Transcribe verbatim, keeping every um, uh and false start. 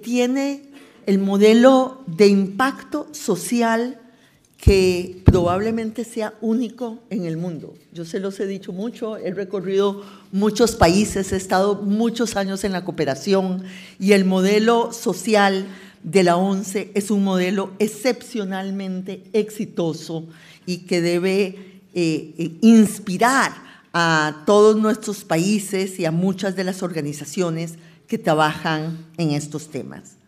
tiene el modelo de impacto social que probablemente sea único en el mundo. Yo se los he dicho mucho, he recorrido muchos países, he estado muchos años en la cooperación y el modelo social de la ONCE es un modelo excepcionalmente exitoso y que debe eh, inspirar a todos nuestros países y a muchas de las organizaciones que trabajan en estos temas.